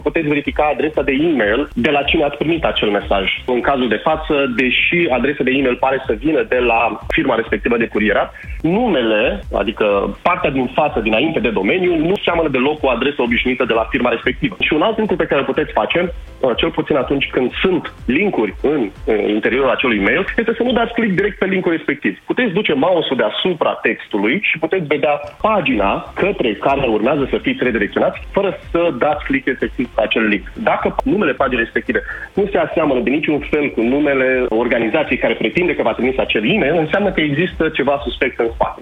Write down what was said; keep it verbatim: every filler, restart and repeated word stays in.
puteți verifica adresa de e-mail de la cine ați primit acel mesaj. În cazul de față, deși adresa de e-mail pare să vină de la firma respectivă de curierat, numele, adică partea din față, dinainte de domeniu, nu seamănă deloc cu adresa obișnuită de la firma respectivă. Și un alt lucru pe care îl puteți face, cel puțin atunci când sunt linkuri în interiorul acelui mail, este să nu dați click direct pe linkul respectiv. Puteți duce mouse-ul deasupra textului și puteți vedea pagina către care urmează să fiți redirecționați, fără să dați click efectiv pe acel link. Dacă numele paginii respective nu se aseamănă de niciun fel cu numele organizației care pretinde că v-a trimis acel e-mail, înseamnă că există ceva suspect în spate.